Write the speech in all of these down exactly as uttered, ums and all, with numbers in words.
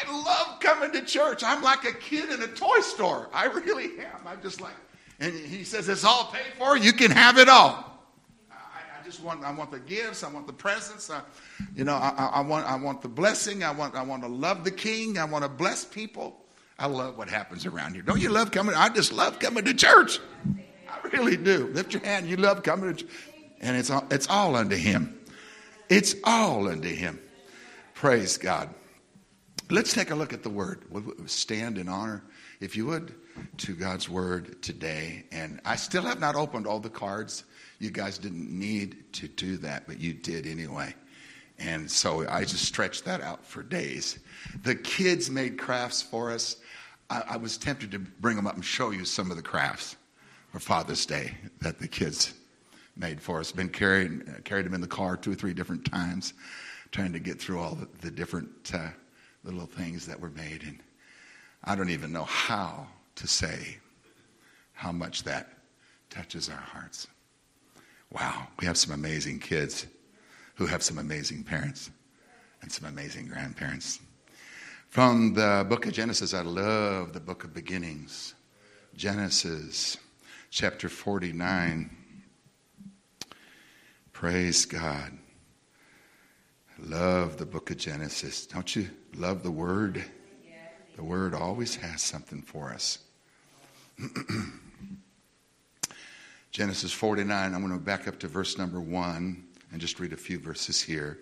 I love coming to church. I'm like a kid in a toy store. I really am. I'm just like, and he says, it's all paid for. You can have it all. I, I just want, I want the gifts. I want the presents. I, you know, I, I want, I want the blessing. I want, I want to love the King. I want to bless people. I love what happens around here. Don't you love coming? I just love coming to church. I really do. Lift your hand. You love coming to church. And it's all, it's all unto him. It's all unto him. Praise God. Let's take a look at the word. We'll stand in honor, if you would, to God's word today. And I still have not opened all the cards. You guys didn't need to do that, but you did anyway. And so I just stretched that out for days. The kids made crafts for us. I, I was tempted to bring them up and show you some of the crafts for Father's Day that the kids made for us. Been carrying, uh, carried them in the car two or three different times, trying to get through all the, the different uh, little things that were made. And I don't even know how to say how much that touches our hearts. Wow, we have some amazing kids who have some amazing parents and some amazing grandparents. From the book of Genesis, I love the book of beginnings. Genesis chapter forty-nine. Praise God. I love the book of Genesis. Don't you love the word? The word always has something for us. Genesis forty-nine, I'm going to back up to verse number one and just read a few verses here.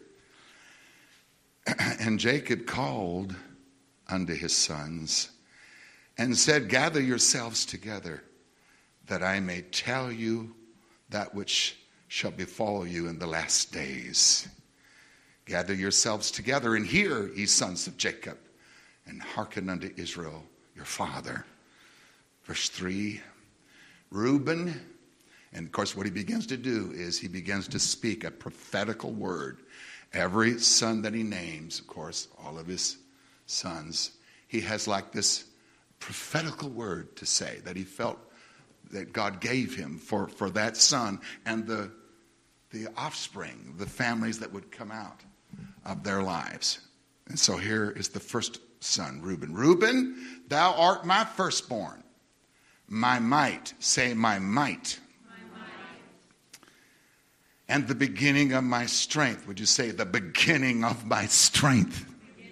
And Jacob called unto his sons and said, gather yourselves together, that I may tell you that which shall befall you in the last days. Gather yourselves together and hear, ye sons of Jacob, and hearken unto Israel, your father. Verse three, Reuben, and of course what he begins to do is he begins to speak a prophetical word. Every son that he names, of course, all of his sons, he has like this prophetical word to say that he felt that God gave him for, for that son and the, the offspring, the families that would come out of their lives. And so here is the first son, Reuben. Reuben, thou art my firstborn, my might. Say, my might. My might. And the beginning of my strength. Would you say, the beginning of my strength?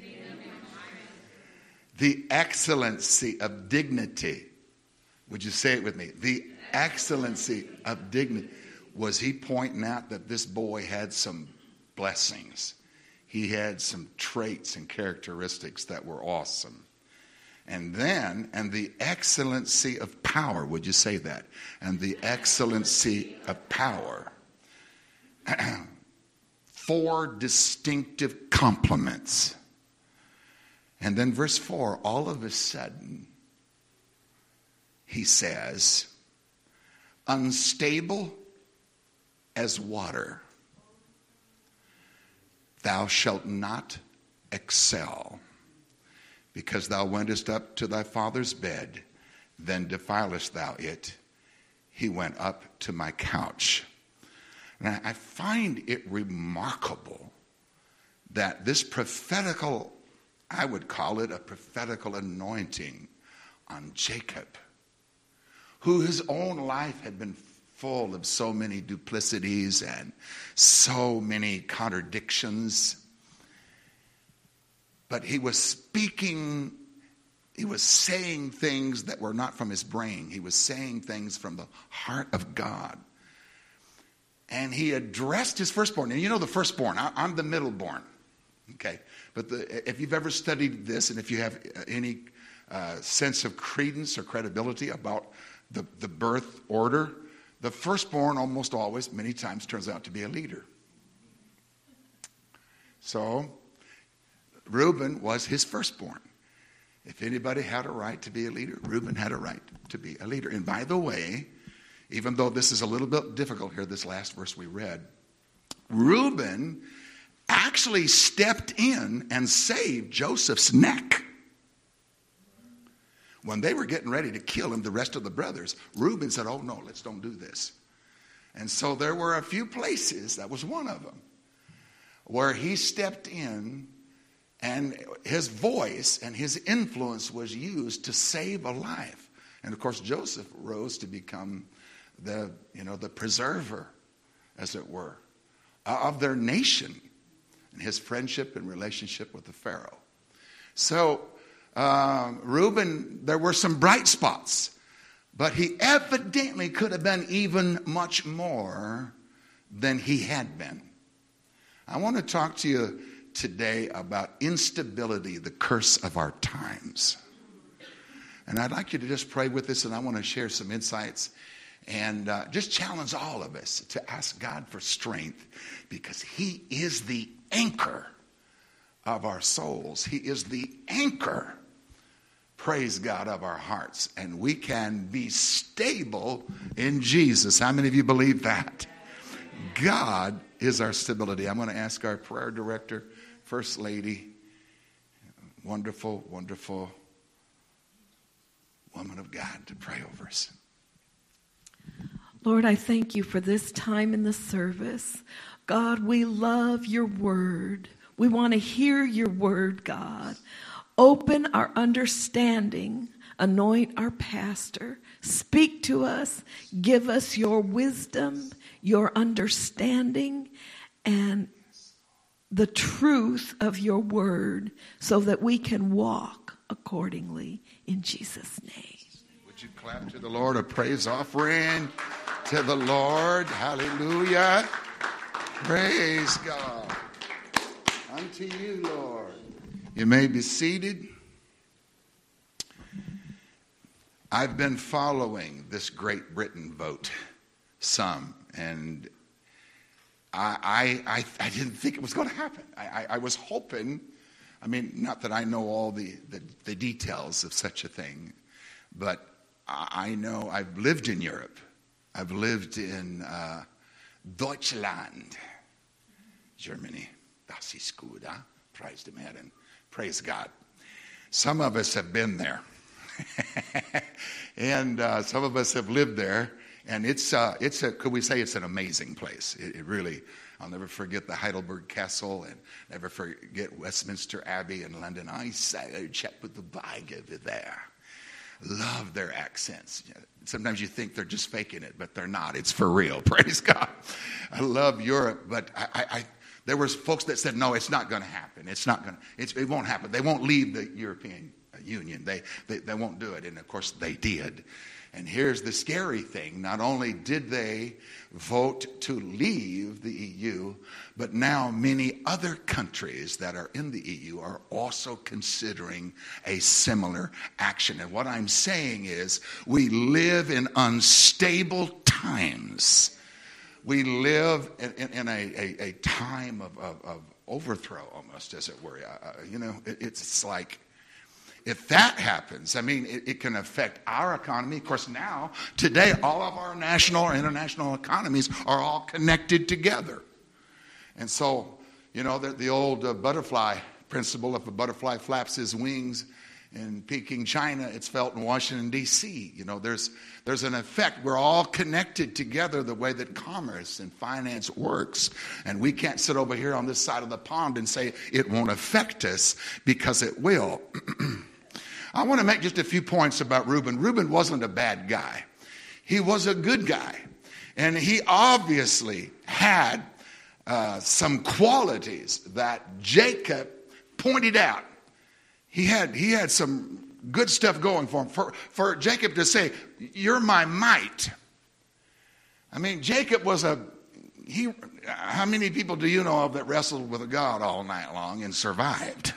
The excellency of dignity. Would you say it with me? The excellency of dignity. Was he pointing out that this boy had some blessings? He had some traits and characteristics that were awesome. And then, and the excellency of power. Would you say that? And the excellency of power. Four distinctive compliments. And then verse four, all of a sudden, he says, unstable as water, thou shalt not excel, because thou wentest up to thy father's bed, then defilest thou it. He went up to my couch. And I find it remarkable that this prophetical, I would call it a prophetical anointing on Jacob, who his own life had been full of so many duplicities and so many contradictions. But he was speaking, he was saying things that were not from his brain. He was saying things from the heart of God. And he addressed his firstborn. And you know the firstborn, I, I'm the middleborn. Okay, but the, if you've ever studied this, and if you have any uh, sense of credence or credibility about the, the birth order, the firstborn almost always, many times, turns out to be a leader. So, Reuben was his firstborn. If anybody had a right to be a leader, Reuben had a right to be a leader. And by the way, even though this is a little bit difficult here, this last verse we read, Reuben actually stepped in and saved Joseph's neck. When they were getting ready to kill him, the rest of the brothers, Reuben said, oh no, let's don't do this. And so there were a few places, that was one of them, where he stepped in And his voice and his influence was used to save a life. And of course, Joseph rose to become the, you know, the preserver, as it were, of their nation, and his friendship and relationship with the Pharaoh. So uh, Reuben, there were some bright spots, but he evidently could have been even much more than he had been. I want to talk to you today about instability, the curse of our times. And I'd like you to just pray with us, and I want to share some insights and uh, just challenge all of us to ask God for strength, because he is the anchor of our souls. He is the anchor, praise God, of our hearts. And we can be stable in Jesus. How many of you believe that? God is our stability. I'm going to ask our prayer director, First Lady, wonderful, wonderful woman of God, to pray over us. Lord, I thank you for this time in the service. God, we love your word. We want to hear your word, God. Open our understanding. Anoint our pastor. Speak to us. Give us your wisdom, your understanding, and the truth of your word so that we can walk accordingly in Jesus' name. Would you clap to the Lord a praise offering to the Lord? Hallelujah. Praise God. Unto you, Lord. You may be seated. I've been following this Great Britain vote some, and I I, I, I didn't think it was going to happen. I, I, I was hoping, I mean, not that I know all the, the, the details of such a thing, but I know I've lived in Europe. I've lived in uh, Deutschland, Germany. Das ist gut, huh? Praise dem Herrn. Praise God. Some of us have been there. and uh, some of us have lived there. And it's, uh, it's a, could we say it's an amazing place? It, it really, I'll never forget the Heidelberg Castle and never forget Westminster Abbey in London. I say, check with the bag over there. Love their accents. Sometimes you think they're just faking it, but they're not. It's for real. Praise God. I love Europe, but I, I, I there was folks that said, no, it's not going to happen. It's not going to, it won't happen. They won't leave the European Union. They, they, they won't do it. And of course they did. And here's the scary thing. Not only did they vote to leave the E U, but now many other countries that are in the E U are also considering a similar action. And what I'm saying is we live in unstable times. We live in, in, in a, a, a time of, of, of overthrow almost, as it were. Uh, you know, it, it's like, if that happens, I mean, it, it can affect our economy. Of course, now, today, all of our national or international economies are all connected together. And so, you know, the, the old uh, butterfly principle, if a butterfly flaps his wings in Peking, China, it's felt in Washington, D C You know, there's, there's an effect. We're all connected together the way that commerce and finance works. And we can't sit over here on this side of the pond and say it won't affect us, because it will. I want to make just a few points about Reuben. Reuben wasn't a bad guy. He was a good guy. And he obviously had uh, some qualities that Jacob pointed out. He had, he had some good stuff going for him. For, for Jacob to say, you're my might. I mean, Jacob was a, he. How many people do you know of that wrestled with a God all night long and survived?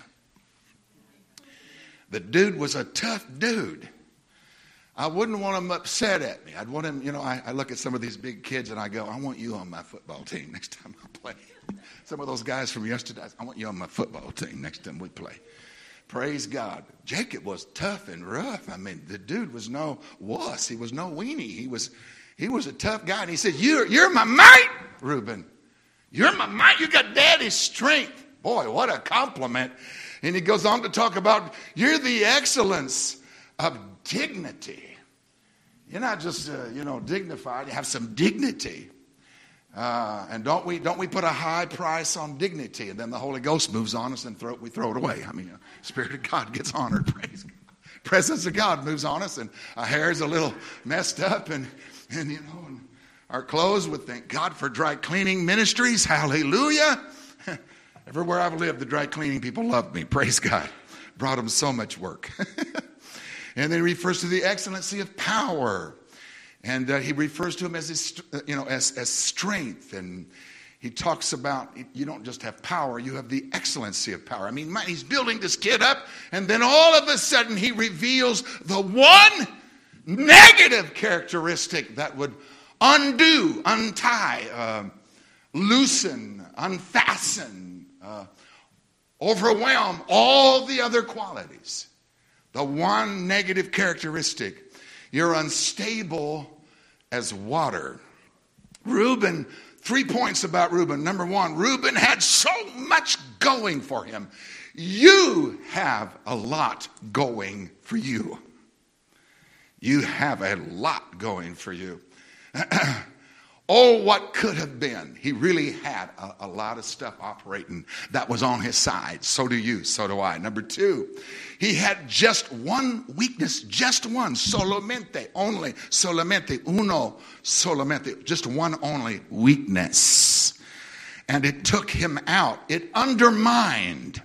The dude was a tough dude. I wouldn't want him upset at me. I'd want him, you know, I, I look at some of these big kids and I go, I want you on my football team next time I play. Some of those guys from yesterday, I want you on my football team next time we play. Praise God. Jacob was tough and rough. I mean, the dude was no wuss. He was no weenie. He was, he was a tough guy. And he said, you're, you're my might, Reuben. You're my might. You got daddy's strength. Boy, what a compliment. And he goes on to talk about, you're the excellence of dignity. You're not just, uh, you know, dignified. You have some dignity. Uh, and don't we don't we put a high price on dignity, and then the Holy Ghost moves on us and throw, we throw it away. I mean, the Spirit of God gets honored. Praise God. Presence of God moves on us, and our hair's a little messed up, and, and you know, and our clothes would thank God for dry cleaning ministries. Hallelujah. Everywhere I've lived, the dry cleaning people loved me. Praise God. Brought them so much work. And then he refers to the excellency of power. And uh, he refers to him as, his, you know, as, as strength. And he talks about, you don't just have power, you have the excellency of power. I mean, man, he's building this kid up, and then all of a sudden he reveals the one negative characteristic that would undo, untie, uh, loosen, unfasten, uh, overwhelm all the other qualities. The one negative characteristic: you're unstable as water. Reuben, three points about Reuben. Number one, Reuben had so much going for him. You have a lot going for you. You have a lot going for you. Oh, what could have been. He really had a, a lot of stuff operating that was on his side. So do you, so do I. Number two, he had just one weakness, just one, solamente, only, solamente, uno, solamente, just one only weakness. And it took him out. It undermined. Do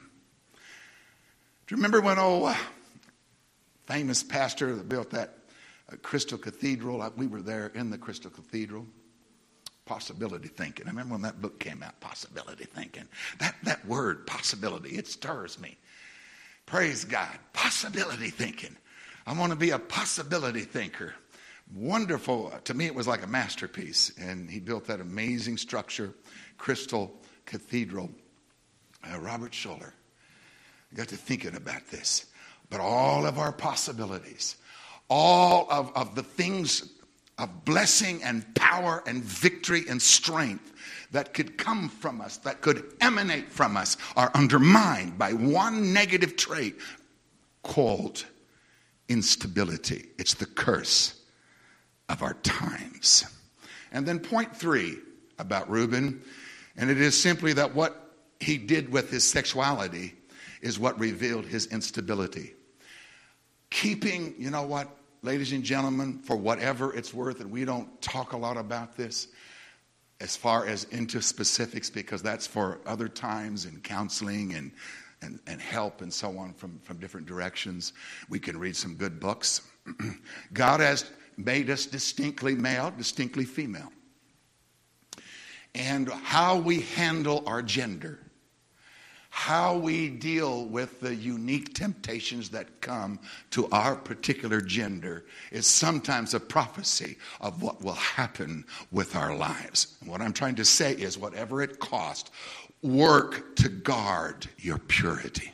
you remember when, oh, uh, famous pastor that built that uh, Crystal Cathedral? We were there in the Crystal Cathedral. Possibility thinking. I remember when that book came out, Possibility Thinking. That, that word, possibility, it stirs me. Praise God. Possibility thinking. I want to be a possibility thinker. Wonderful. To me, it was like a masterpiece. And he built that amazing structure, Crystal Cathedral. Uh, Robert Schuller. I got to thinking about this. But all of our possibilities, all of, of the things of blessing and power and victory and strength that could come from us, that could emanate from us, are undermined by one negative trait called instability. It's the curse of our times. And then point three about Reuben, and it is simply that what he did with his sexuality is what revealed his instability. Keeping, you know what, ladies and gentlemen, for whatever it's worth, and we don't talk a lot about this as far as into specifics, because that's for other times in counseling and, and, and help and so on from, from different directions. We can read some good books. God has made us distinctly male, distinctly female. And how we handle our gender, how we deal with the unique temptations that come to our particular gender, is sometimes a prophecy of what will happen with our lives. And what I'm trying to say is, whatever it costs, work to guard your purity.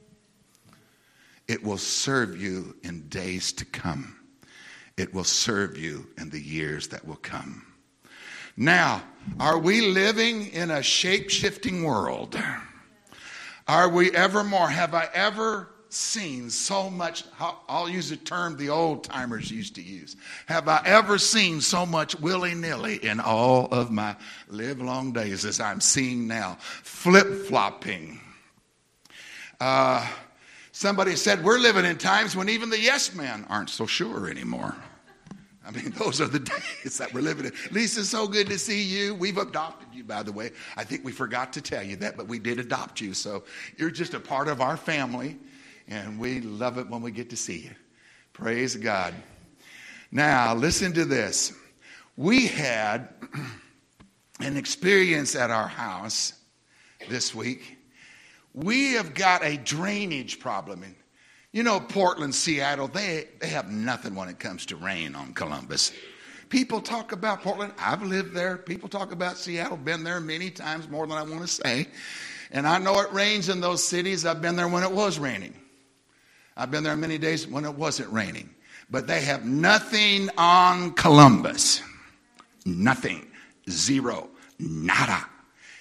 It will serve you in days to come. It will serve you in the years that will come. Now, are we living in a shape-shifting world? Are we evermore, have I ever seen so much, I'll use a term the old timers used to use. Have I ever seen so much willy-nilly in all of my live-long days as I'm seeing now? Flip-flopping. Uh, somebody said we're living in times when even the yes men aren't so sure anymore. I mean, those are the days that we're living in. Lisa, so good to see you. We've adopted you, by the way. I think we forgot to tell you that, but we did adopt you. So you're just a part of our family, and we love it when we get to see you. Praise God. Now, listen to this. We had an experience at our house this week. We have got a drainage problem. And you know, Portland, Seattle, they, they have nothing when it comes to rain on Columbus. People talk about Portland. I've lived there. People talk about Seattle. Been there many times, more than I want to say. And I know it rains in those cities. I've been there when it was raining. I've been there many days when it wasn't raining. But they have nothing on Columbus. Nothing. Zero. Nada.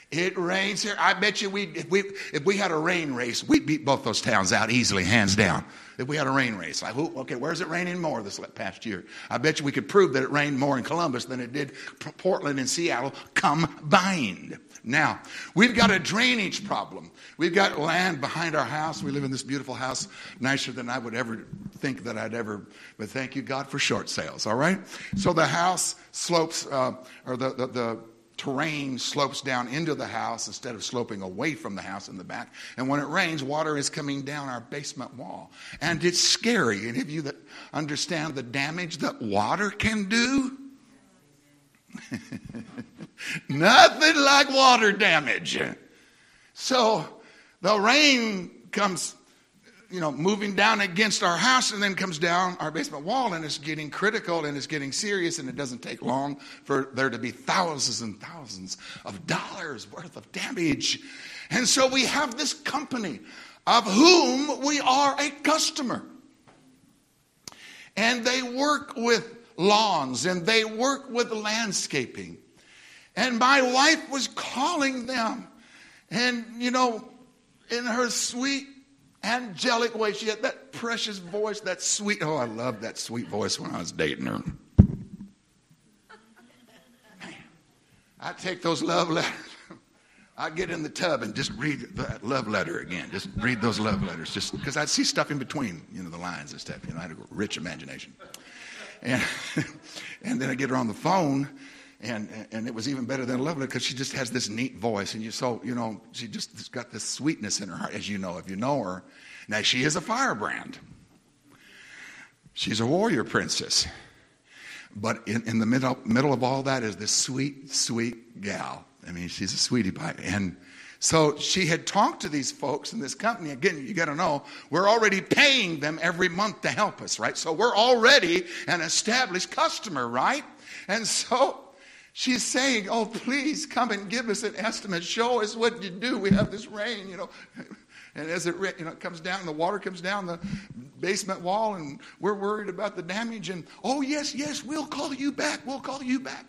It rains here. I bet you we if we if we had a rain race, we'd beat both those towns out easily, hands down. If we had a rain race, like, okay, where's it raining more this past year? I bet you we could prove that it rained more in Columbus than it did Portland and Seattle combined. Now, we've got a drainage problem. We've got land behind our house. We live in this beautiful house, nicer than I would ever think that I'd ever, but thank you, God, for short sales, all right? So the house slopes, uh, or the, the, the terrain slopes down into the house instead of sloping away from the house in the back. And when it rains, water is coming down our basement wall. And it's scary. Any of you that understand the damage that water can do? Nothing like water damage. So the rain comes, you know, moving down against our house and then comes down our basement wall, and it's getting critical and it's getting serious, and it doesn't take long for there to be thousands and thousands of dollars worth of damage. And so we have this company of whom we are a customer. And they work with lawns and they work with landscaping. And my wife was calling them, and, you know, in her sweet angelic way, she had that precious voice, that sweet, oh, I loved that sweet voice when I was dating her. I'd take those love letters. I'd get in the tub and just read that love letter again. Just read those love letters, just because I'd see stuff in between, you know, the lines and stuff. You know, I had a rich imagination. And, and then I get her on the phone, and and it was even better than a love letter because she just has this neat voice, and you so you know she just got this sweetness in her heart, as you know if you know her. Now she is a firebrand. She's a warrior princess, but in, in the middle middle of all that is this sweet sweet gal. I mean, she's a sweetie pie, and so she had talked to these folks in this company. Again, you got to know, we're already paying them every month to help us, right? So we're already an established customer, right? And so she's saying, oh, please come and give us an estimate. Show us what you do. We have this rain, you know. And as it, you know, it comes down, the water comes down the basement wall, and we're worried about the damage. And, oh, yes, yes, we'll call you back. We'll call you back.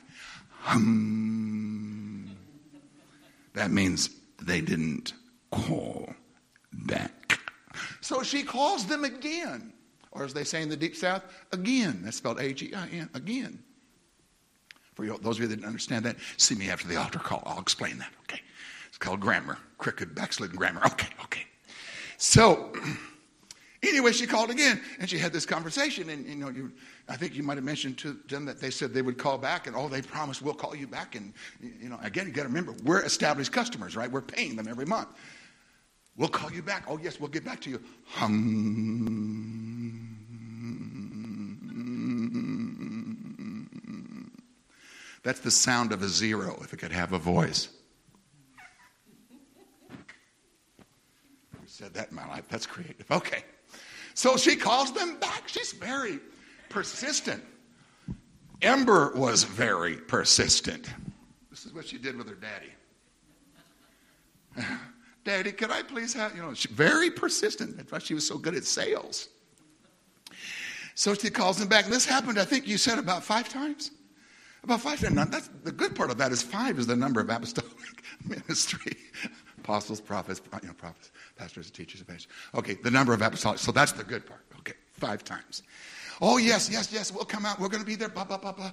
Hmm. That means they didn't call back. So she calls them again. Or as they say in the Deep South, again. That's spelled A G I N, again. For you, those of you that didn't understand that, see me after the altar call. I'll explain that, okay? It's called grammar, crooked, backslidden grammar. Okay, okay. So, anyway, she called again, and she had this conversation, and, you know, you, I think you might have mentioned to them that they said they would call back, and, oh, they promised we'll call you back, and, you know, again, you got to remember, we're established customers, right? We're paying them every month. We'll call you back. Oh, yes, we'll get back to you. Hum. That's the sound of a zero, if it could have a voice. Who said that in my life? That's creative. Okay. So she calls them back. She's very persistent. Ember was very persistent. This is what she did with her daddy. Daddy, could I please have, you know, she, very persistent. That's why she was so good at sales. So she calls them back. And this happened, I think you said, about five times. About five times. Now, that's, the good part of that is five is the number of apostolic ministry. Apostles, prophets, you know, prophets, pastors, and teachers, and pastors. Okay, the number of apostolic. So that's the good part. Okay, five times. Oh, yes, yes, yes, we'll come out. We're going to be there, blah, blah, blah, blah.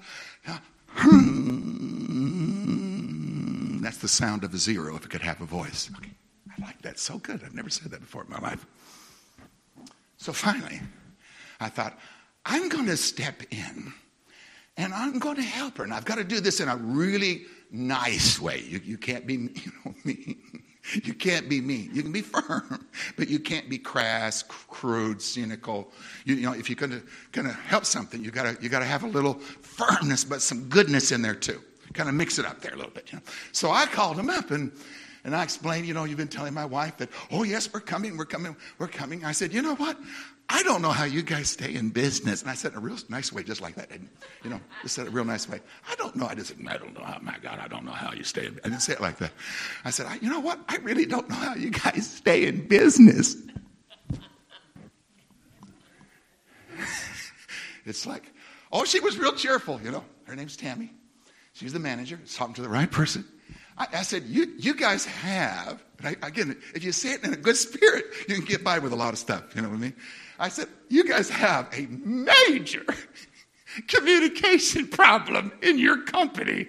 Hmm. That's the sound of a zero if it could have a voice. Okay, I like that. So good. I've never said that before in my life. So finally, I thought, I'm going to step in, and I'm going to help her. And I've got to do this in a really nice way. You, you can't be, you know, mean. You can't be mean. You can be firm, but you can't be crass, crude, cynical. You, you know, if you're going to going to help something, you got to you got to have a little firmness, but some goodness in there too. Kind of mix it up there a little bit. You know? So I called him up and and I explained, you know, you've been telling my wife that, oh yes, we're coming, we're coming, we're coming. I said, you know what? I don't know how you guys stay in business. And I said it in a real nice way, just like that. And, you know, just said it a real nice way. I don't know. I just said, I don't know how, my God, I don't know how you stay in business. I didn't say it like that. I said, I, you know what? I really don't know how you guys stay in business. It's like, oh, she was real cheerful, you know. Her name's Tammy. She's the manager. Talking to the right person. I, I said, you, you guys have, and I, again, if you say it in a good spirit, you can get by with a lot of stuff. You know what I mean? I said, you guys have a major communication problem in your company.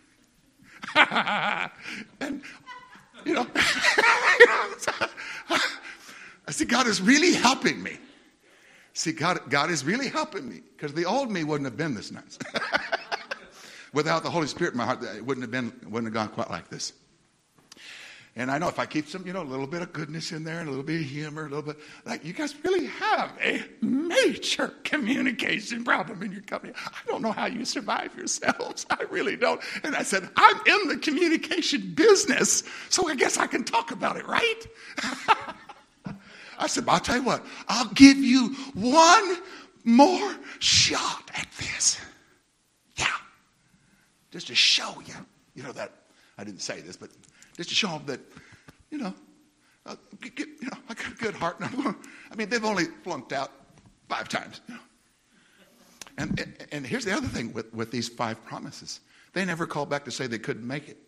And, you know, I said, God is really helping me. See, God, God is really helping me, because the old me wouldn't have been this nice. Without the Holy Spirit in my heart, it wouldn't have been, wouldn't have gone quite like this. And I know if I keep some, you know, a little bit of goodness in there, and a little bit of humor, a little bit, like, you guys really have a major communication problem in your company. I don't know how you survive yourselves. I really don't. And I said, I'm in the communication business, so I guess I can talk about it, right? I said, I'll tell you what, I'll give you one more shot at this. Yeah. Just to show you, you know, that, I didn't say this, but just to show them that, you know, uh, get, you know, I got a good heart. And I'm going, I mean, they've only flunked out five times. You know? And, and and here's the other thing with, with these five promises. They never called back to say they couldn't make it.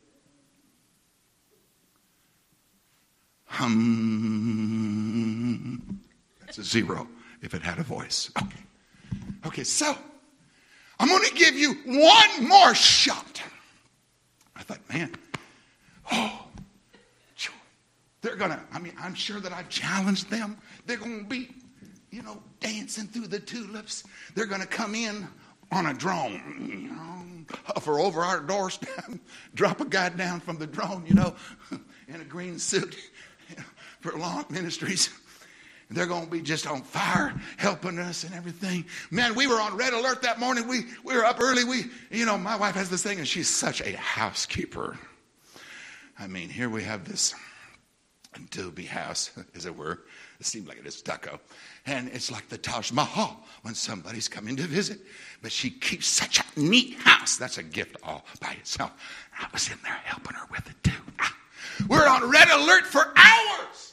Hum. That's a zero if it had a voice. Okay. Okay, so I'm going to give you one more shot. I thought, man, oh, they're going to, I mean, I'm sure that I've challenged them. They're going to be, you know, dancing through the tulips. They're going to come in on a drone, you know, hover over our doorstep, drop a guy down from the drone, you know, in a green suit, you know, for Lawn Ministries. They're going to be just on fire, helping us and everything. Man, we were on red alert that morning. We we were up early. We, you know, my wife has this thing, and she's such a housekeeper. I mean, here we have this adobe house, as it were. It seems like it is stucco. And it's like the Taj Mahal when somebody's coming to visit. But she keeps such a neat house. That's a gift all by itself. I was in there helping her with it, too. Ah, we're on red alert for hours.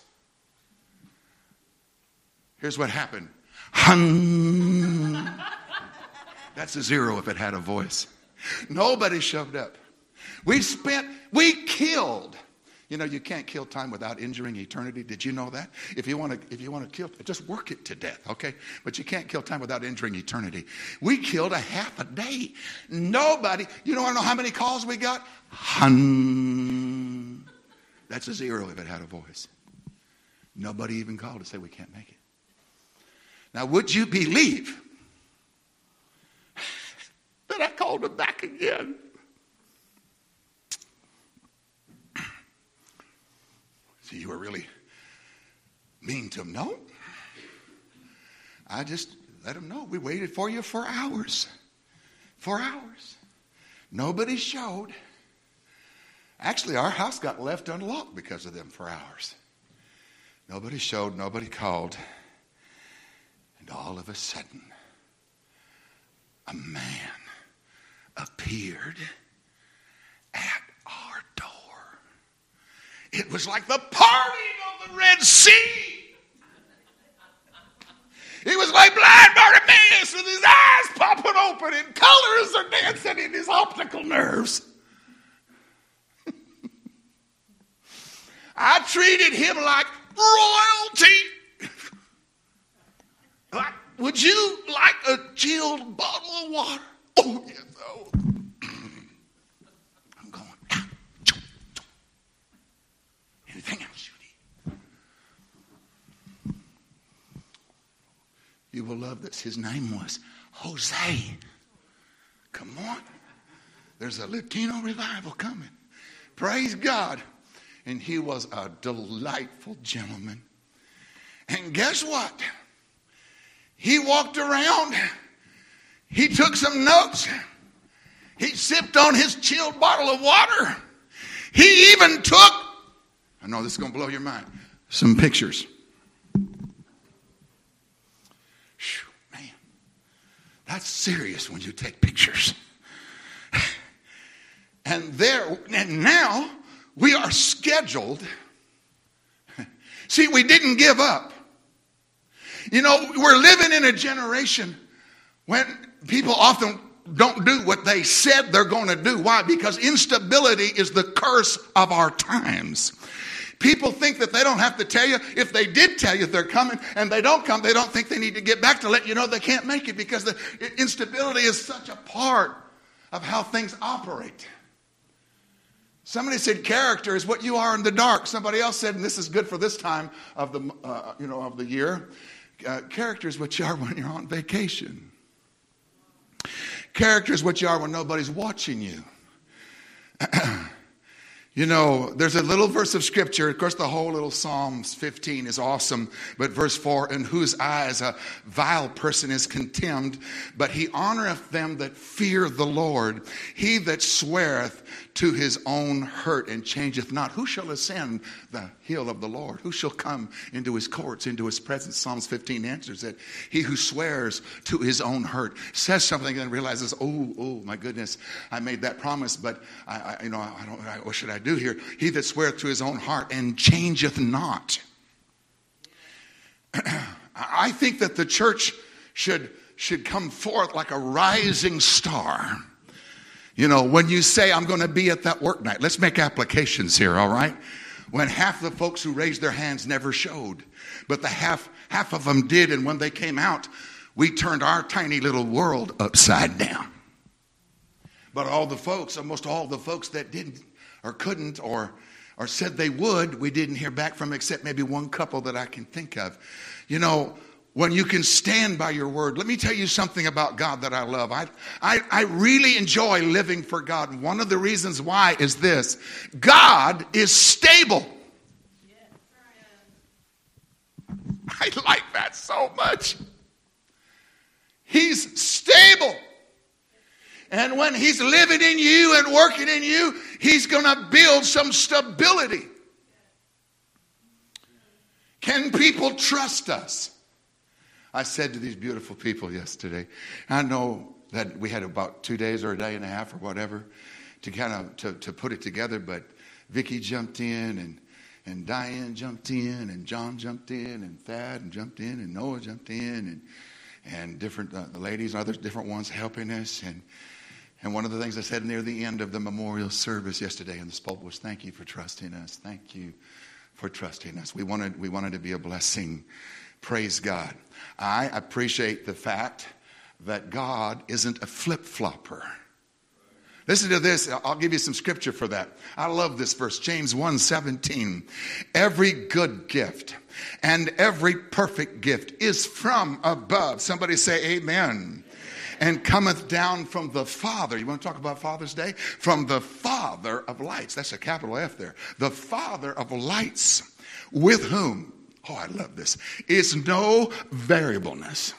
Here's what happened. Hum. That's a zero if it had a voice. Nobody showed up. We spent, we killed. You know, you can't kill time without injuring eternity. Did you know that? If you want to, if you want to kill, just work it to death, okay? But you can't kill time without injuring eternity. We killed a half a day. Nobody, you don't want to know how many calls we got? Hum. That's a zero if it had a voice. Nobody even called to say we can't make it. Now, would you believe that I called them back again? So you were really mean to them? No. I just let them know. We waited for you for hours. For hours. Nobody showed. Actually, our house got left unlocked because of them for hours. Nobody showed. Nobody called. And all of a sudden, a man appeared at our door. It was like the parting of the Red Sea. It was like blind Bartimaeus with his eyes popping open and colors are dancing in his optical nerves. I treated him like royalty. Like, would you like a chilled bottle of water? Oh, yes. Oh. I'm going. Ah. Anything else you need? You will love this. His name was Jose. Come on. There's a Latino revival coming. Praise God. And he was a delightful gentleman. And guess what? He walked around. He took some notes. He sipped on his chilled bottle of water. He even took, I know this is going to blow your mind, some pictures. Whew, man, that's serious when you take pictures. And there, and now we are scheduled. See, we didn't give up. You know, we're living in a generation when people often don't do what they said they're going to do. Why? Because instability is the curse of our times. People think that they don't have to tell you. If they did tell you they're coming and they don't come, they don't think they need to get back to let you know they can't make it, because the instability is such a part of how things operate. Somebody said character is what you are in the dark. Somebody else said, and this is good for this time of the uh, you know of the year, uh, character is what you are when you're on vacation. Character is what you are when nobody's watching you. You know, there's a little verse of scripture. Of course, the whole little Psalms fifteen is awesome. But verse four, in whose eyes a vile person is contemned, but he honoreth them that fear the Lord. He that sweareth to his own hurt and changeth not. Who shall ascend the hill of the Lord? Who shall come into his courts, into his presence? Psalms fifteen answers it. He who swears to his own hurt says something and then realizes, oh, oh, my goodness, I made that promise, but I, I you know, I don't. I, what should I do here? He that sweareth to his own heart and changeth not. I think that the church should should come forth like a rising star. You know, when you say, I'm going to be at that work night, let's make applications here, all right? When half the folks who raised their hands never showed, but the half half of them did, and when they came out, we turned our tiny little world upside down. But all the folks, almost all the folks that didn't or couldn't or or said they would, we didn't hear back from, except maybe one couple that I can think of. You know, when you can stand by your word. Let me tell you something about God that I love. I, I, I really enjoy living for God. And one of the reasons why is this. God is stable. I like that so much. He's stable. And when he's living in you and working in you, he's going to build some stability. Can people trust us? I said to these beautiful people yesterday, I know that we had about two days or a day and a half or whatever to kind of to, to put it together, but Vicki jumped in and and Diane jumped in and John jumped in and Thad and jumped in and Noah jumped in and and different uh, the ladies and others, different ones helping us. And and one of the things I said near the end of the memorial service yesterday in the pulpit was, thank you for trusting us. Thank you for trusting us. We wanted we wanted to be a blessing. Praise God. I appreciate the fact that God isn't a flip-flopper. Listen to this. I'll give you some scripture for that. I love this verse. James one seventeen. Every good gift and every perfect gift is from above. Somebody say amen. And cometh down from the Father. You want to talk about Father's Day? From the Father of lights. That's a capital F there. The Father of lights. With whom? Oh, I love this. It's no variableness.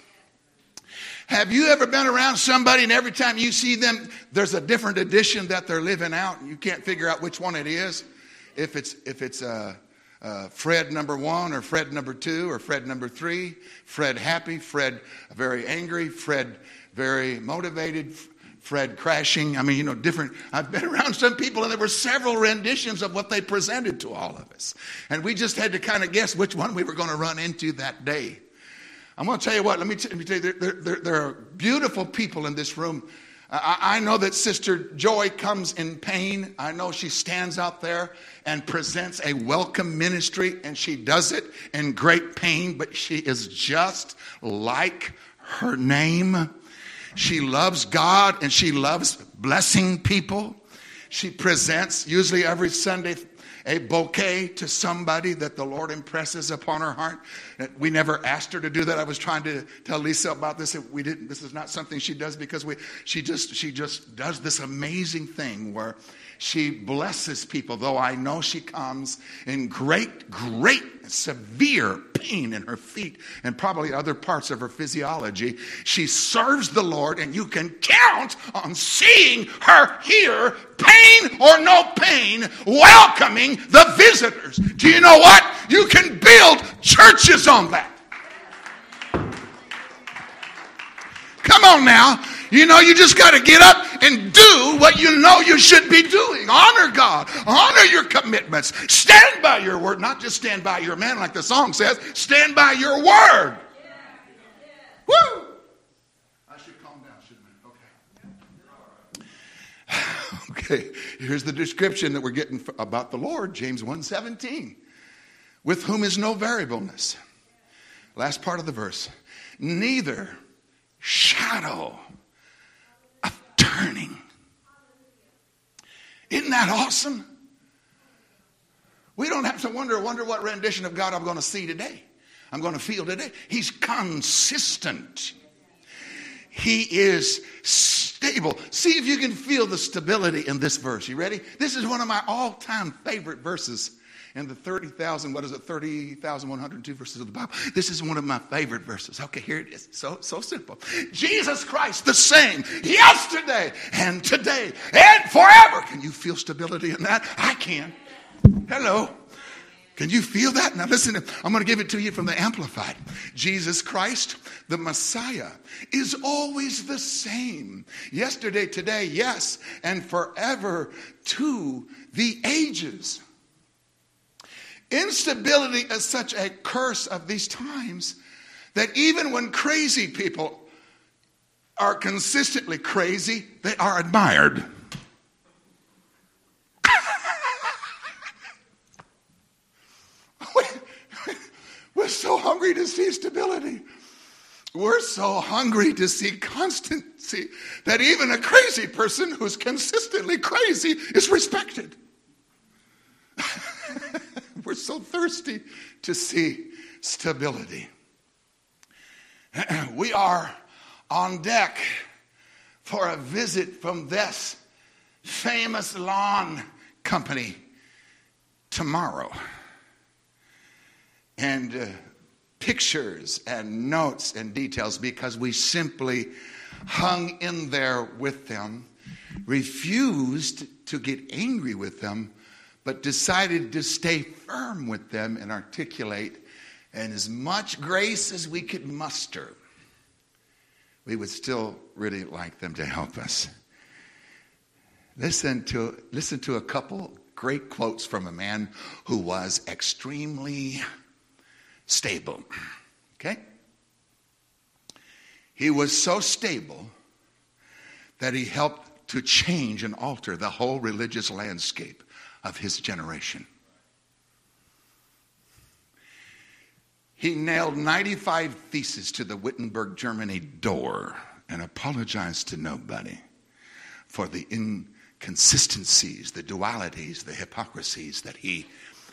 Have you ever been around somebody and every time you see them, there's a different edition that they're living out and you can't figure out which one it is? If it's if it's uh, uh, Fred number one or Fred number two or Fred number three, Fred happy, Fred very angry, Fred very motivated, Fred crashing. I mean, you know, different. I've been around some people and there were several renditions of what they presented to all of us. And we just had to kind of guess which one we were going to run into that day. I'm going to tell you what, let me, t- let me tell you, there, there, there are beautiful people in this room. I, I know that Sister Joy comes in pain. I know she stands out there and presents a welcome ministry, and she does it in great pain, but she is just like her name. She loves God and she loves blessing people. She presents usually every Sunday a bouquet to somebody that the Lord impresses upon her heart. We never asked her to do that. I was trying to tell Lisa about this. We didn't. This is not something she does because we. She just. She just does this amazing thing where she blesses people. Though I know she comes in great, great, severe pain in her feet and probably other parts of her physiology. She serves the Lord, and you can count on seeing her here, pain or no pain, welcoming the visitors. Do you know what? You can build churches on that. Come on now. You know, you just got to get up and do what you know you should be doing. Honor God. Honor your commitments. Stand by your word. Not just stand by your man like the song says. Stand by your word. Woo! I should calm down, shouldn't I? Okay. Okay, here's the description that we're getting about the Lord, James one seventeen. With whom is no variableness. Last part of the verse. Neither shadow of turning. Isn't that awesome? We don't have to wonder, wonder what rendition of God I'm going to see today. I'm going to feel today. He's consistent. He is stable. See if you can feel the stability in this verse. You ready? This is one of my all-time favorite verses in the thirty thousand, what is it, thirty thousand one hundred two verses of the Bible. This is one of my favorite verses. Okay, here it is. So, so simple. Jesus Christ, the same yesterday and today and forever. Can you feel stability in that? I can. Hello. Can you feel that? Now listen, I'm going to give it to you from the Amplified. Jesus Christ, the Messiah, is always the same. Yesterday, today, yes, and forever to the ages. Instability is such a curse of these times that even when crazy people are consistently crazy, they are admired. We're so hungry to see stability. We're so hungry to see constancy that even a crazy person who's consistently crazy is respected. We're so thirsty to see stability. We are on deck for a visit from this famous lawn company tomorrow. And uh, pictures and notes and details, because we simply hung in there with them, refused to get angry with them, but decided to stay firm with them and articulate, and as much grace as we could muster, we would still really like them to help us. Listen to, listen to a couple great quotes from a man who was extremely stable. Okay? He was so stable that he helped to change and alter the whole religious landscape of his generation. He nailed ninety-five theses to the Wittenberg, Germany door and apologized to nobody for the inconsistencies, the dualities, the hypocrisies that he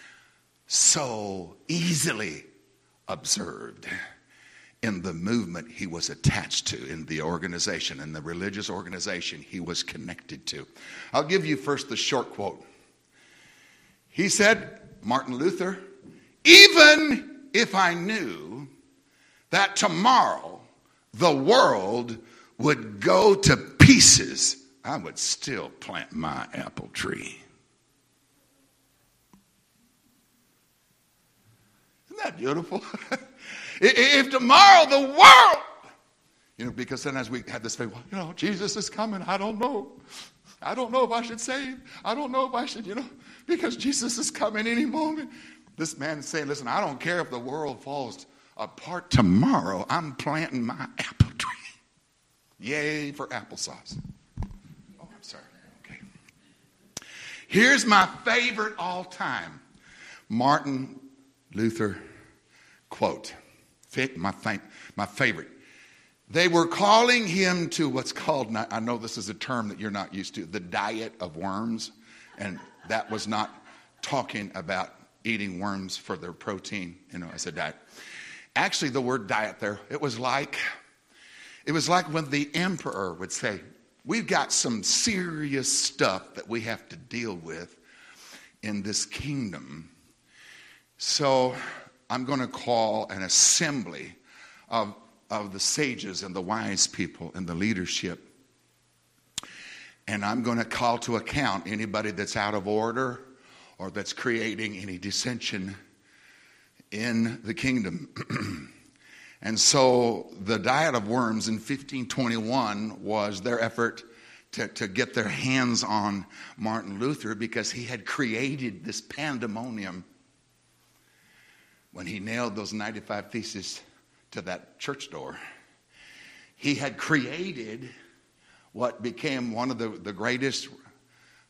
so easily observed in the movement he was attached to, in the organization, in the religious organization he was connected to. I'll give you first the short quote. He said, Martin Luther, even if I knew that tomorrow the world would go to pieces, I would still plant my apple tree. Isn't that beautiful? If tomorrow the world, you know, because sometimes we have this feeling, well, you know, Jesus is coming. I don't know. I don't know if I should save. I don't know if I should, you know, because Jesus is coming any moment. This man is saying, listen, I don't care if the world falls apart tomorrow. I'm planting my apple tree. Yay for applesauce. Oh, I'm sorry. Okay. Here's my favorite all time Martin Luther quote. My, my favorite. They were calling him to what's called, I know this is a term that you're not used to, the diet of worms. And that was not talking about eating worms for their protein, you know, as a diet. Actually, the word diet there, it was like, it was like when the emperor would say, we've got some serious stuff that we have to deal with in this kingdom. So I'm going to call an assembly of, of the sages and the wise people and the leadership. And I'm going to call to account anybody that's out of order or that's creating any dissension in the kingdom. And so the diet of worms in fifteen twenty-one was their effort to, to get their hands on Martin Luther, because he had created this pandemonium when he nailed those ninety-five theses to that church door. He had created what became one of the, the greatest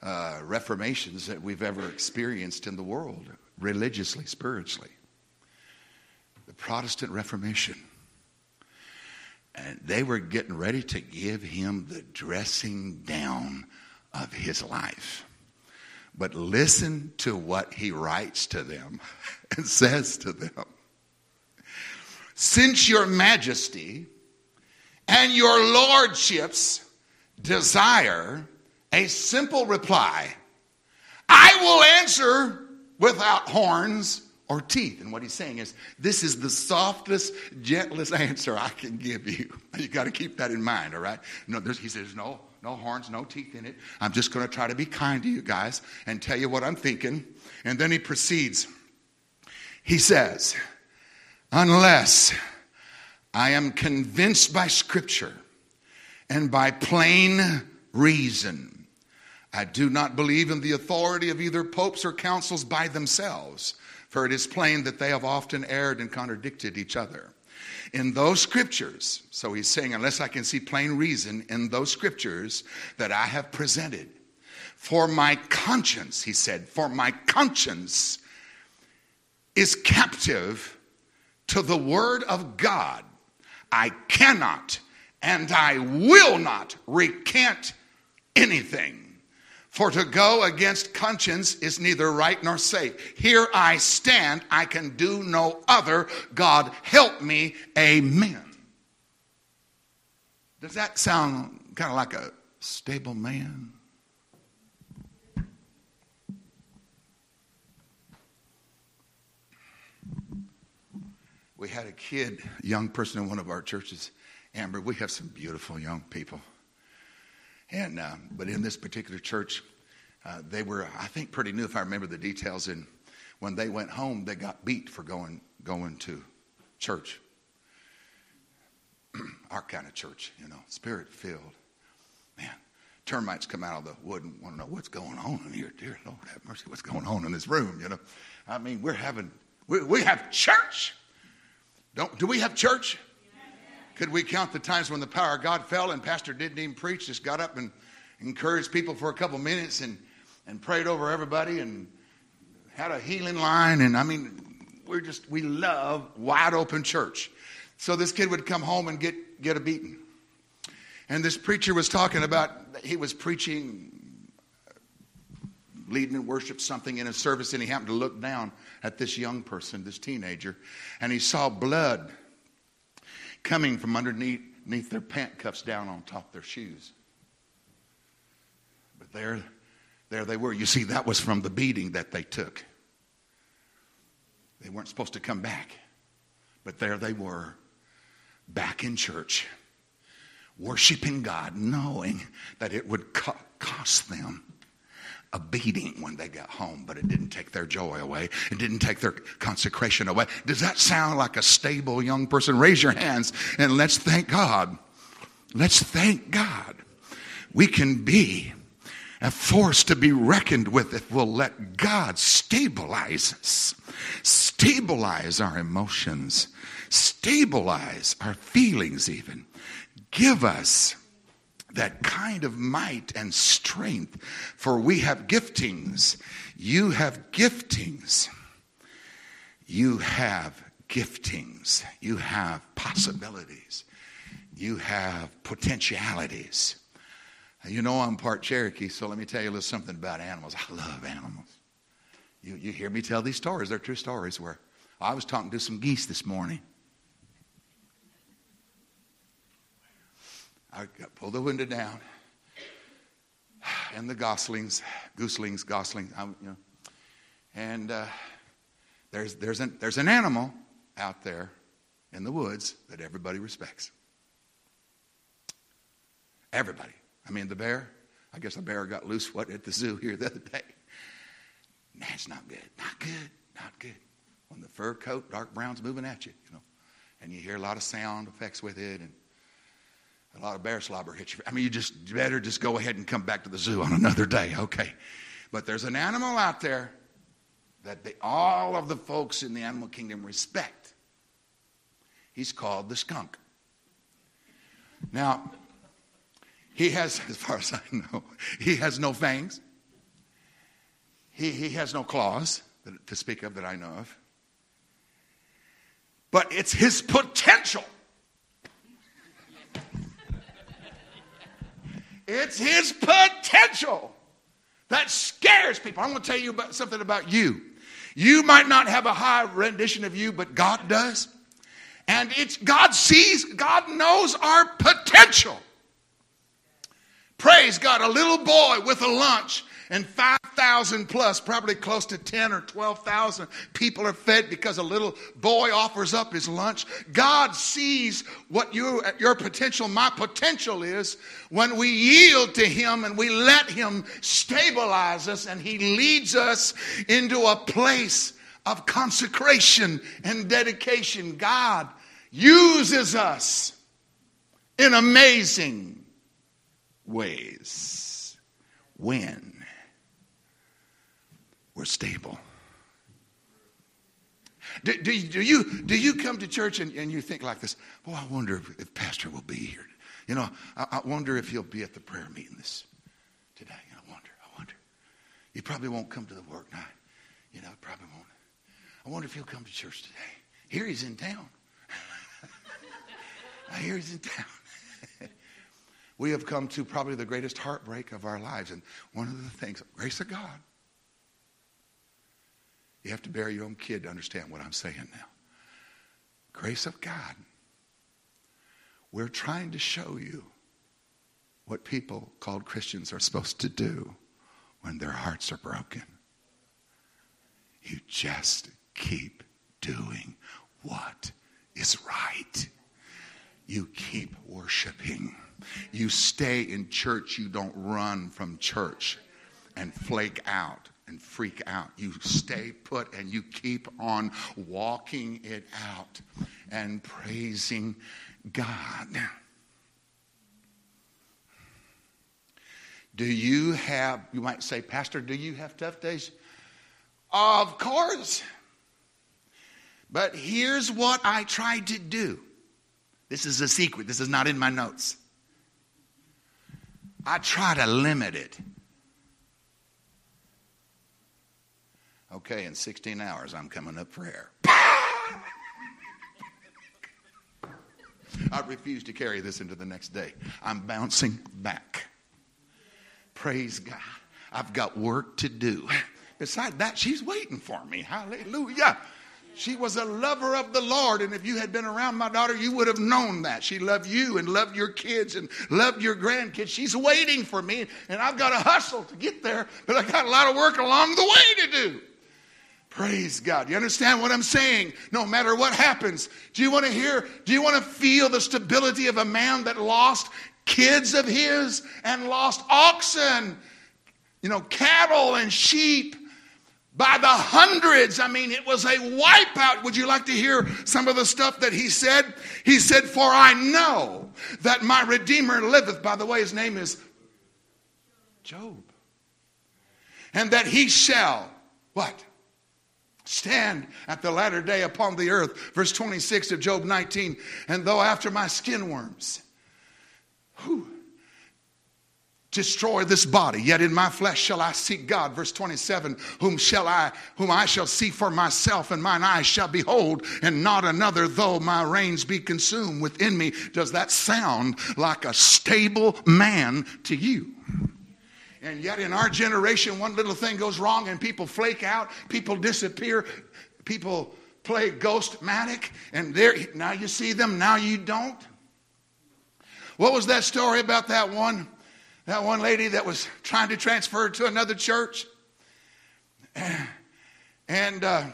uh, reformations that we've ever experienced in the world, religiously, spiritually. The Protestant Reformation. And they were getting ready to give him the dressing down of his life. But listen to what he writes to them and says to them. Since your majesty and your lordships desire a simple reply, I will answer without horns or teeth. And what he's saying is, this is the softest, gentlest answer I can give you. You got to keep that in mind, all right? No, he says, no, no horns, no teeth in it. I'm just going to try to be kind to you guys and tell you what I'm thinking. And then he proceeds. He says, unless I am convinced by Scripture and by plain reason, I do not believe in the authority of either popes or councils by themselves, for it is plain that they have often erred and contradicted each other. In those scriptures, so he's saying, unless I can see plain reason in those scriptures that I have presented, for my conscience, he said, for my conscience is captive to the word of God, I cannot and I will not recant anything. For to go against conscience is neither right nor safe. Here I stand, I can do no other. God help me, amen. Does that sound kind of like a stable man? We had a kid, a young person in one of our churches. Amber, we have some beautiful young people. And uh, but in this particular church, uh, they were, I think, pretty new, if I remember the details. And when they went home, they got beat for going going to church. Our kind of church, you know, spirit-filled. Man, termites come out of the wood and want to know what's going on in here. Dear Lord, have mercy, what's going on in this room, you know. I mean, we're having, we, we have church. Don't do we have church? Could we count the times when the power of God fell and pastor didn't even preach, just got up and encouraged people for a couple minutes and, and prayed over everybody and had a healing line? And I mean, we're just, we love wide open church. So this kid would come home and get, get a beating. And this preacher was talking about, he was preaching, leading in worship, something in a service, and he happened to look down at this young person, this teenager, and he saw blood coming from underneath, underneath their pant cuffs down on top of their shoes. But there, there they were. You see, that was from the beating that they took. They weren't supposed to come back. But there they were, back in church, worshiping God, knowing that it would co- cost them a beating when they got home, but it didn't take their joy away. It didn't take their consecration away. Does that sound like a stable young person? Raise your hands and let's thank God. Let's thank God. We can be a force to be reckoned with if we'll let God stabilize us, stabilize our emotions, stabilize our feelings even. Give us that kind of might and strength, for we have giftings. You have giftings. You have giftings. You have possibilities. You have potentialities. You know I'm part Cherokee, so let me tell you a little something about animals. I love animals. You, you hear me tell these stories. They're true stories. Where I was talking to some geese this morning. I got, pulled the window down, and the goslings, gooselings, goslings, um, you know, and uh, there's there's an there's an animal out there in the woods that everybody respects. Everybody. I mean, the bear. I guess a bear got loose what at the zoo here the other day. That's not good. Not good. Not good. When the fur coat, dark brown's moving at you, you know, and you hear a lot of sound effects with it, and a lot of bear slobber hits you. I mean, you just better just go ahead and come back to the zoo on another day, okay? But there's an animal out there that they, all of the folks in the animal kingdom respect. He's called the skunk. Now, he has, as far as I know, he has no fangs. He, he has no claws that, to speak of that I know of. But it's his potential. It's his potential that scares people. I'm going to tell you about something about you. You might not have a high rendition of you, but God does. And it's God sees, God knows our potential. Praise God, a little boy with a lunch and five thousand plus, probably close to ten or twelve thousand people are fed because a little boy offers up his lunch. God sees what you, your potential, my potential is when we yield to him and we let him stabilize us, and he leads us into a place of consecration and dedication. God uses us in amazing ways when we're stable. Do, do, do, you, do you come to church and, and you think like this? Boy, I wonder if, if Pastor will be here. You know, I, I wonder if he'll be at the prayer meeting this today. I wonder, I wonder. He probably won't come to the work night. You know, probably won't. I wonder if he'll come to church today. Here he's in town. I hear he's in town. We have come to probably the greatest heartbreak of our lives. And one of the things, grace of God. You have to bury your own kid to understand what I'm saying now. Grace of God. We're trying to show you what people called Christians are supposed to do when their hearts are broken. You just keep doing what is right. You keep worshiping. You stay in church. You don't run from church and flake out and freak out. You stay put and you keep on walking it out and praising God. Do you have, you might say, Pastor, do you have tough days? Of course. But here's what I tried to do. This is a secret. This is not in my notes. I try to limit it. Okay, in sixteen hours, I'm coming up for air. I refuse to carry this into the next day. I'm bouncing back. Praise God. I've got work to do. Besides that, she's waiting for me. Hallelujah. She was a lover of the Lord, and if you had been around my daughter, you would have known that. She loved you and loved your kids and loved your grandkids. She's waiting for me, and I've got to hustle to get there, but I got a lot of work along the way to do. Praise God. You understand what I'm saying? No matter what happens. Do you want to hear, do you want to feel the stability of a man that lost kids of his and lost oxen, you know, cattle and sheep by the hundreds? I mean, it was a wipeout. Would you like to hear some of the stuff that he said? He said, for I know that my Redeemer liveth. By the way, his name is Job. And that he shall, what? Stand at the latter day upon the earth. Verse twenty-six of Job nineteen. And though after my skin worms whew, destroy this body, yet in my flesh shall I seek God. Verse twenty-seven. Whom shall I, whom I shall see for myself, and mine eyes shall behold, and not another, though my reins be consumed within me. Does that sound like a stable man to you? And yet in our generation, one little thing goes wrong and people flake out, people disappear, people play ghost-matic, and there now you see them, now you don't. What was that story about that one, that one lady that was trying to transfer to another church? And uh,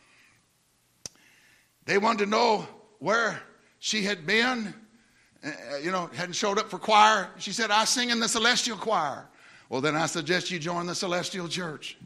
they wanted to know where she had been, uh, you know, hadn't showed up for choir. She said, I sing in the celestial choir. Well, then I suggest you join the Celestial Church.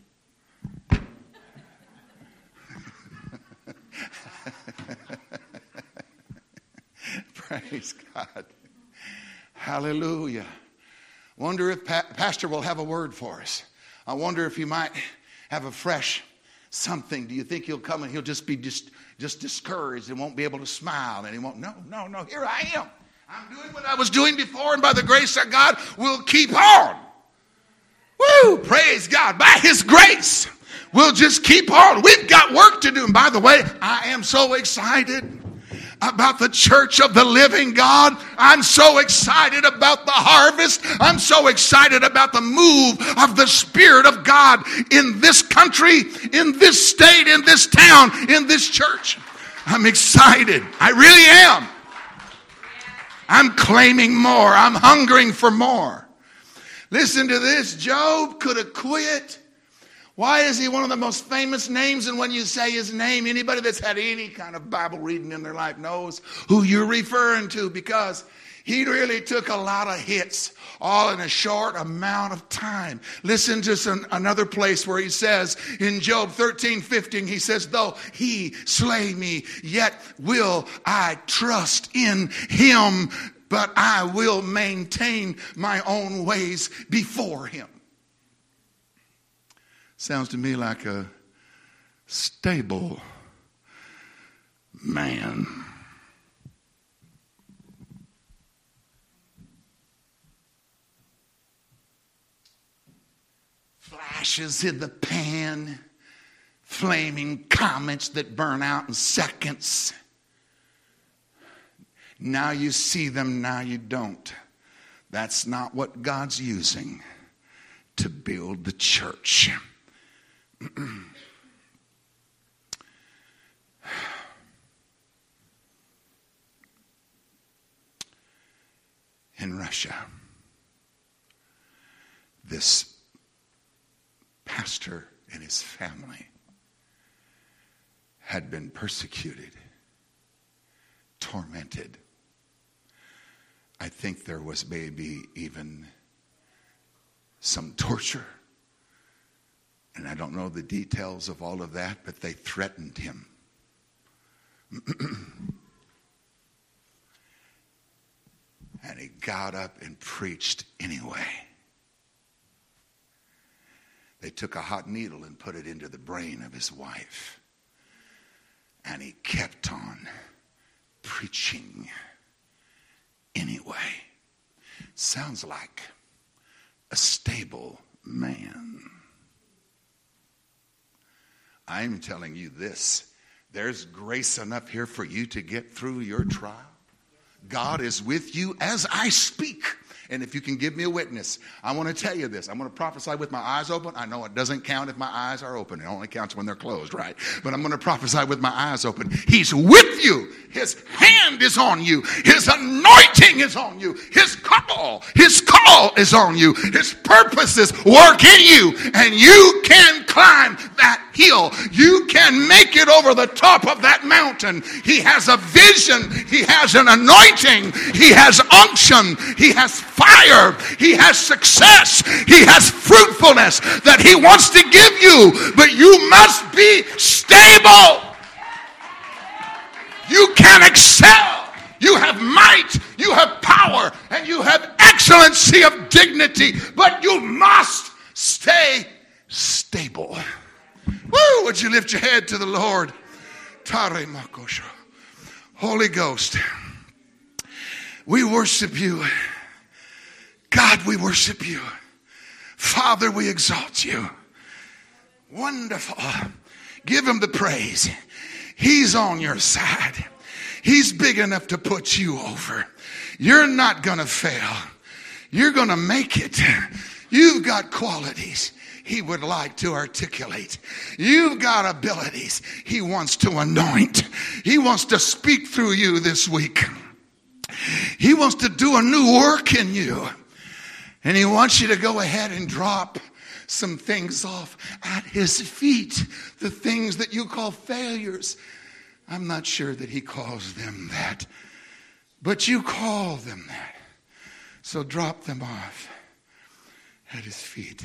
Praise God. Hallelujah. Wonder if pa- Pastor will have a word for us. I wonder if he might have a fresh something. Do you think he'll come and he'll just be just, just discouraged and won't be able to smile? And he won't, no, no, no, here I am. I'm doing what I was doing before, and by the grace of God, we'll keep on. Woo! Praise God. By His grace, we'll just keep on. We've got work to do. And by the way, I am so excited about the church of the living God. I'm so excited about the harvest. I'm so excited about the move of the Spirit of God in this country, in this state, in this town, in this church. I'm excited. I really am. I'm claiming more. I'm hungering for more. Listen to this. Job could have quit. Why is he one of the most famous names? And when you say his name, anybody that's had any kind of Bible reading in their life knows who you're referring to, because he really took a lot of hits all in a short amount of time. Listen to some, another place where he says in Job thirteen fifteen, he says, though he slay me, yet will I trust in him, but I will maintain my own ways before him. Sounds to me like a stable man. Flashes in the pan, flaming comments that burn out in seconds. Now you see them, now you don't. That's not what God's using to build the church. In Russia, this pastor and his family had been persecuted, tormented. I think there was maybe even some torture. And I don't know the details of all of that, but they threatened him. And he got up and preached anyway. They took a hot needle and put it into the brain of his wife. And he kept on preaching anyway. Sounds like a stable man. I'm telling you this. There's grace enough here for you to get through your trial. God is with you as I speak. And if you can give me a witness, I want to tell you this. I'm going to prophesy with my eyes open. I know it doesn't count if my eyes are open. It only counts when they're closed, right? But I'm going to prophesy with my eyes open. He's with you. His hand is on you. His anointing is on you. His call, his call is on you. His purposes work in you. And you can climb that hill. You can make it over the top of that mountain. He has a vision. He has an anointing. He has unction. He has fire. He has success. He has fruitfulness that he wants to give you. But you must be stable. You can excel. You have might. You have power. And you have excellency of dignity. But you must stay stable. Woo! Would you lift your head to the Lord? Holy Ghost, we worship you. God, we worship you. Father, we exalt you. Wonderful. Give him the praise. He's on your side. He's big enough to put you over. You're not going to fail. You're going to make it. You've got qualities he would like to articulate. You've got abilities he wants to anoint. He wants to speak through you this week. He wants to do a new work in you. And he wants you to go ahead and drop some things off at his feet. The things that you call failures. I'm not sure that he calls them that. But you call them that. So drop them off at his feet.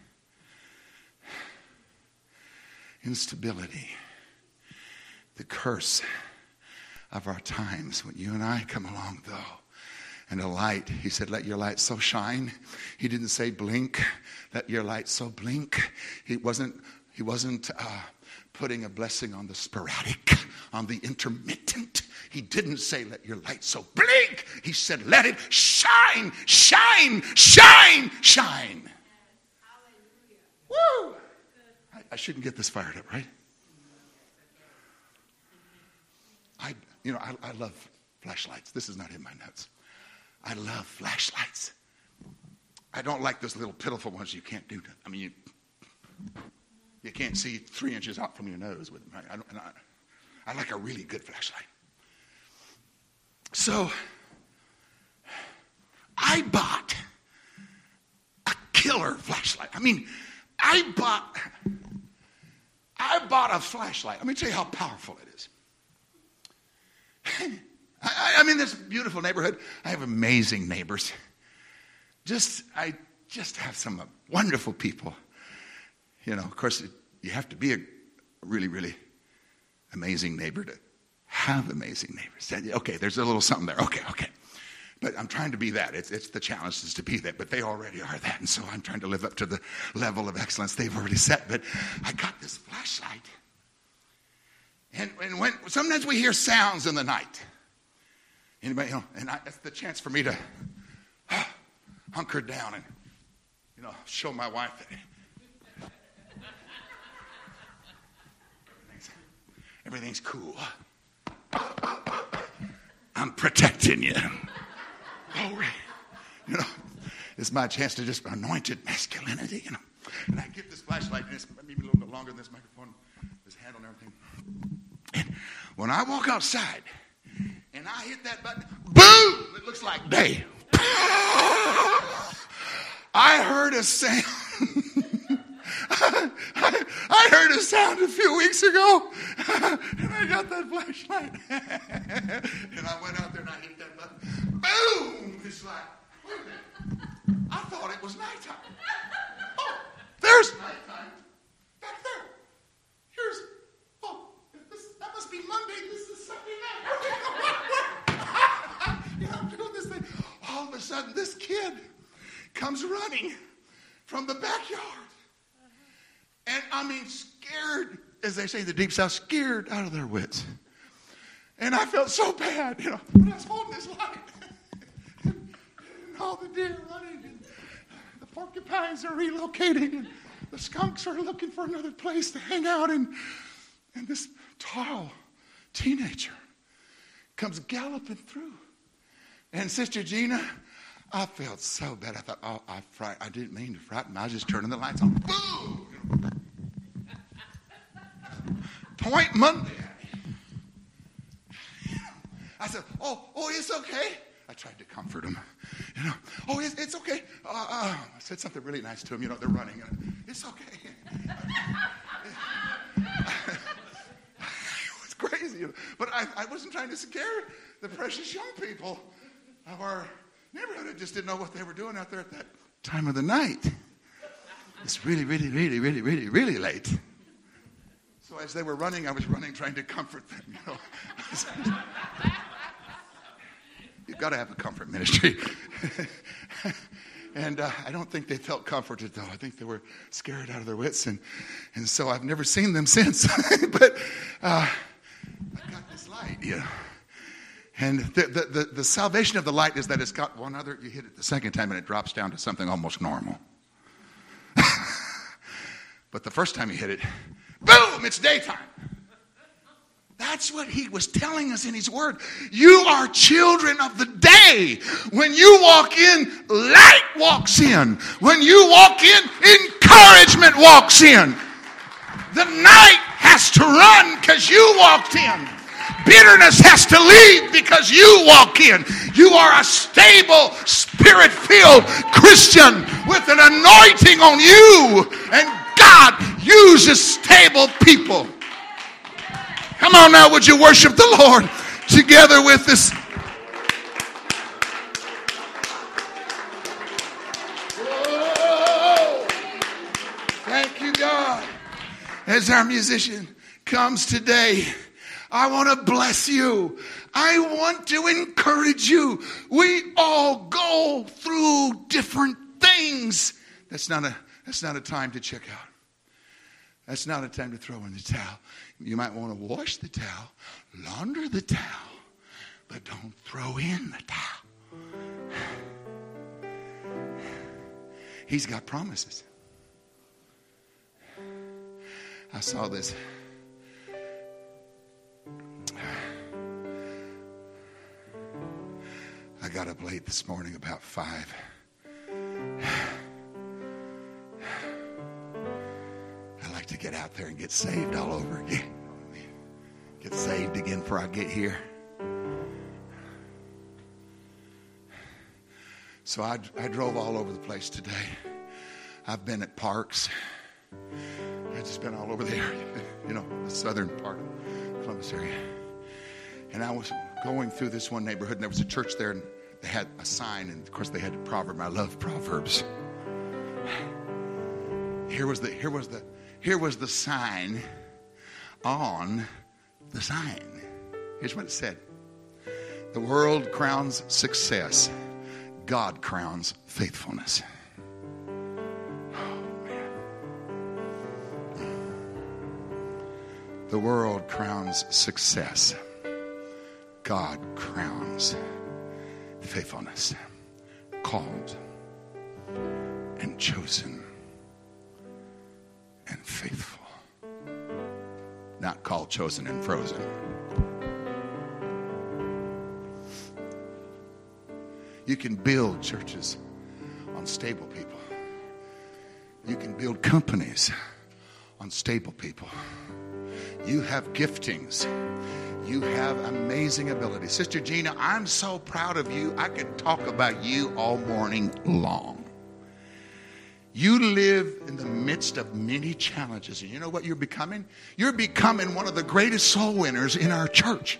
Instability. The curse of our times. When you and I come along, though, and a light, he said, let your light so shine. He didn't say blink. Let your light so blink. He wasn't, he wasn't uh, putting a blessing on the sporadic, on the intermittent. He didn't say, let your light so blink. He said, let it shine, shine, shine, shine. Woo! I, I shouldn't get this fired up, right? I, you know, I, I love flashlights. This is not in my notes. I love flashlights. I don't like those little pitiful ones you can't do. I mean, you, you can't see three inches out from your nose with them. Right? I, don't, and I, I like a really good flashlight. So, I bought a killer flashlight. I mean, I bought, I bought a flashlight. Let me tell you how powerful it is. I, I'm in this beautiful neighborhood. I have amazing neighbors. Just, I just have some wonderful people. You know, of course, it, you have to be a really, really amazing neighbor to have amazing neighbors. Okay, there's a little something there. Okay, okay. But I'm trying to be that. It's, it's the challenge is to be that. But they already are that. And so I'm trying to live up to the level of excellence they've already set. But I got this flashlight. And, and when sometimes we hear sounds in the night. Anybody, you know, and I, it's the chance for me to uh, hunker down and, you know, show my wife that everything's, everything's cool. I'm protecting you. Glory. You know, it's my chance to just anointed masculinity, you know. And I get this flashlight, and it's maybe a little bit longer than this microphone, this handle and everything. And when I walk outside, and I hit that button, boom! It looks like day. I heard a sound. I, I heard a sound a few weeks ago, and I got that flashlight. And I went out there and I hit that button. Boom! It's like, wait a minute. I thought it was nighttime. Oh, there's nighttime back there. Here's, oh, this, that must be Monday. This is Sunday night. You know, I'm doing this thing. All of a sudden, this kid comes running from the backyard. And I mean, scared, as they say in the deep south, scared out of their wits. And I felt so bad, you know, when I was holding this light. and, and all the deer running, and the porcupines are relocating, and the skunks are looking for another place to hang out. And, and this tall teenager comes galloping through. And Sister Gina, I felt so bad. I thought, oh, I, fright- I didn't mean to frighten him. I was just turning the lights on. Boom! Point Monday. I said, oh, oh, it's okay. I tried to comfort him. You know, oh, it's, it's okay. Uh, uh, I said something really nice to him. You know, they're running. It's okay. It was crazy. But I, I wasn't trying to scare the precious young people of our neighborhood. I just didn't know what they were doing out there at that time of the night. It's really, really, really, really, really, really late. So as they were running, I was running, trying to comfort them. You know, you've got to have a comfort ministry. And uh, I don't think they felt comforted, though. I think they were scared out of their wits, and and so I've never seen them since. But uh, I got this light, you know. And the, the, the, the salvation of the light is that it's got one other, you hit it the second time and it drops down to something almost normal. But the first time you hit it, boom, it's daytime. That's what he was telling us in his word. You are children of the day. When you walk in, light walks in. When you walk in, encouragement walks in. The night has to run because you walked in. Bitterness has to leave because you walk in. You are a stable, spirit-filled Christian with an anointing on you. And God uses stable people. Come on now, would you worship the Lord together with this? Whoa. Thank you, God. As our musician comes today, I want to bless you. I want to encourage you. We all go through different things. That's not a, that's not a time to check out. That's not a time to throw in the towel. You might want to wash the towel, launder the towel, but don't throw in the towel. He's got promises. I saw this. I got up late this morning about five. I like to get out there and get saved all over again. Get saved again before I get here. So I, I drove all over the place today. I've been at parks. I've just been all over the area, you know, the southern part of Columbus area. And I was going through this one neighborhood, and there was a church there, and they had a sign, and of course they had a proverb. I love Proverbs. Here was the here was the here was the sign on the sign. Here's what it said: the world crowns success, God crowns faithfulness. Oh man. The world crowns success, God crowns faithfulness. Called and chosen and faithful. Not called, chosen, and frozen. You can build churches on stable people. You can build companies on stable people. You have giftings. You have amazing ability. Sister Gina, I'm so proud of you. I could talk about you all morning long. You live in the midst of many challenges. And you know what you're becoming? You're becoming one of the greatest soul winners in our church.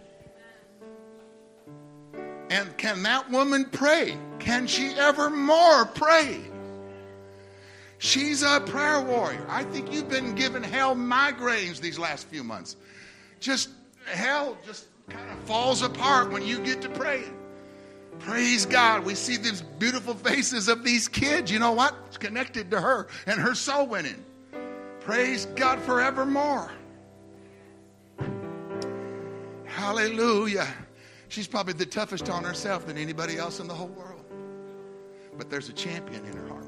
And can that woman pray? Can she ever more pray? She's a prayer warrior. I think you've been giving hell migraines these last few months. Just hell just kind of falls apart when you get to praying. Praise God. We see these beautiful faces of these kids. You know what? It's connected to her and her soul winning. Praise God forevermore. Hallelujah. She's probably the toughest on herself than anybody else in the whole world. But there's a champion in her heart.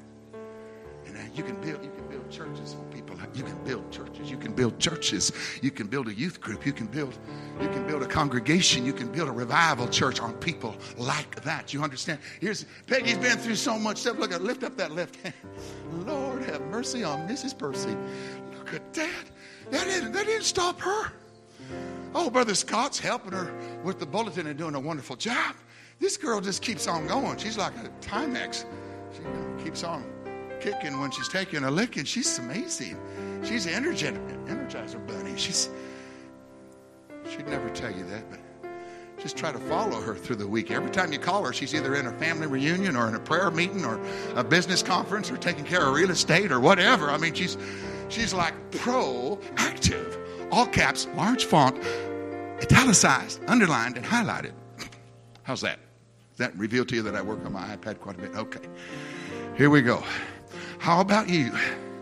And uh, you can build, you can build churches for people. You can build churches. You can build churches. You can build a youth group. You can build, you can build a congregation. You can build a revival church on people like that. You understand? Here's Peggy's been through so much stuff. Look at, lift up that left hand. Lord have mercy on Missus Percy. Look at that. That didn't, that didn't stop her. Oh, Brother Scott's helping her with the bulletin and doing a wonderful job. This girl just keeps on going. She's like a Timex. She you know, keeps on kicking when she's taking a licking. She's amazing. She's an energetic, energizer bunny. She's, she'd never tell you that, but just try to follow her through the week. Every time you call her, she's either in a family reunion or in a prayer meeting or a business conference or taking care of real estate or whatever. I mean, she's she's like proactive. All caps, large font, italicized, underlined, and highlighted. How's that? Does that reveal to you that I work on my iPad quite a bit? Okay. Here we go. How about you?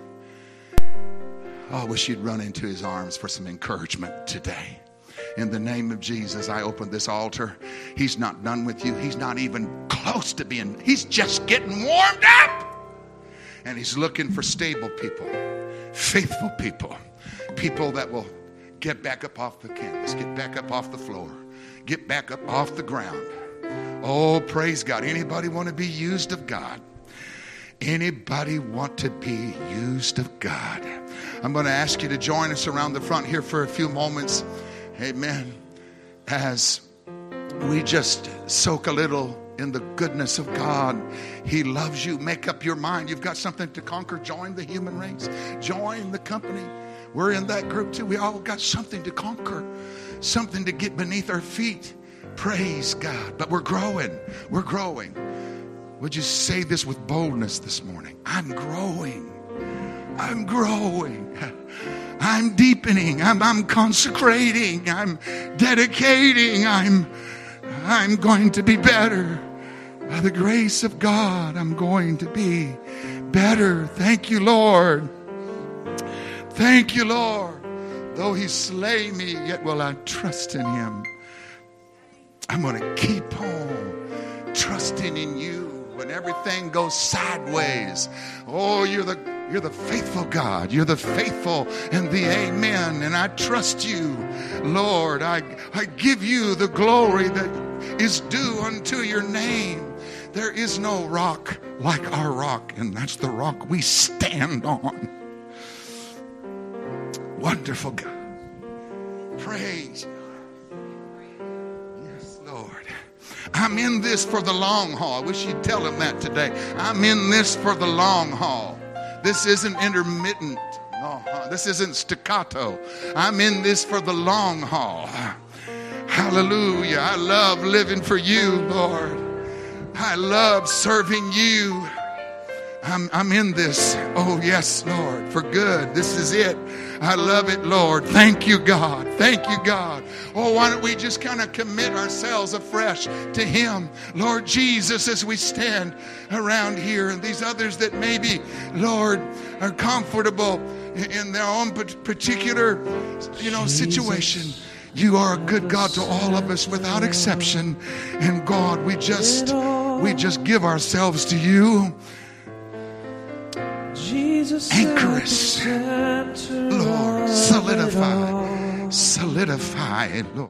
Oh, I wish you'd run into his arms for some encouragement today. In the name of Jesus, I open this altar. He's not done with you. He's not even close to being, he's just getting warmed up. And he's looking for stable people, faithful people, people that will get back up off the canvas, get back up off the floor, get back up off the ground. Oh, praise God. Anybody want to be used of God? Anybody want to be used of God? I'm going to ask you to join us around the front here for a few moments. Amen. As we just soak a little in the goodness of God. He loves you. Make up your mind. You've got something to conquer. Join the human race. Join the company. We're in that group too. We all got something to conquer. Something to get beneath our feet. Praise God. But we're growing. We're growing. Would you say this with boldness this morning? I'm growing. I'm growing. I'm deepening. I'm, I'm consecrating. I'm dedicating. I'm, I'm going to be better. By the grace of God, I'm going to be better. Thank you, Lord. Thank you, Lord. Though he slay me, yet will I trust in him. I'm going to keep on trusting in you when everything goes sideways. Oh, you're the You're the faithful God. You're the faithful and the amen. And I trust you, Lord. I, I give you the glory that is due unto your name. There is no rock like our rock, and that's the rock we stand on. Wonderful God. Praise you. Yes, Lord. I'm in this for the long haul. I wish you'd tell him that today. I'm in this for the long haul. This isn't intermittent. No, this isn't staccato. I'm in this for the long haul. Hallelujah. I love living for you, Lord. I love serving you. I'm, I'm in this. Oh, yes, Lord, for good. This is it. I love it, Lord. Thank you, God. Thank you, God. Oh, why don't we just kind of commit ourselves afresh to him, Lord Jesus, as we stand around here, and these others that maybe, Lord, are comfortable in their own particular, you know, situation. You are a good God to all of us without exception. And God, we just, we just give ourselves to you. Anchor us, Lord. Solidify, solidify, Lord.